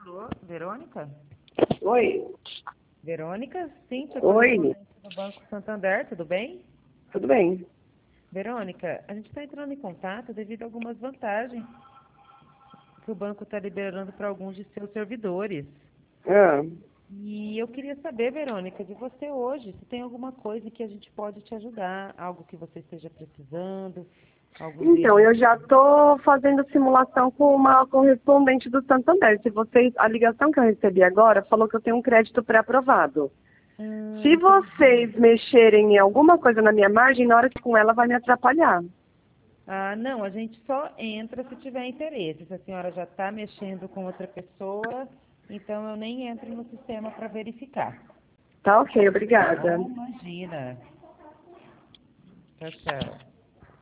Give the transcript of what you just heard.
Alô, Verônica? Oi. Verônica? Cíntia, Oi. do Banco Santander, tudo bem? Tudo bem? Verônica, a gente está entrando em contato devido a algumas vantagens que o banco está liberando para alguns de seus servidores. Ah, E eu queria saber, Verônica, de você hoje, se tem alguma coisa que a gente pode te ajudar, algo que você esteja precisando, algum então, dinheiro. eu já estou fazendo simulação com uma correspondente do Santander. Se vocês, a ligação que eu recebi agora falou que eu tenho um crédito pré-aprovado. Se Entendi. vocês mexerem em alguma coisa na minha margem, na hora que com ela vai me atrapalhar. Ah, não, a gente só entra se tiver interesse. Se a senhora já está mexendo com outra pessoa, então eu nem entro no sistema para verificar. Tá ok, Tá obrigada. bom? Imagina. Tchau, tchau.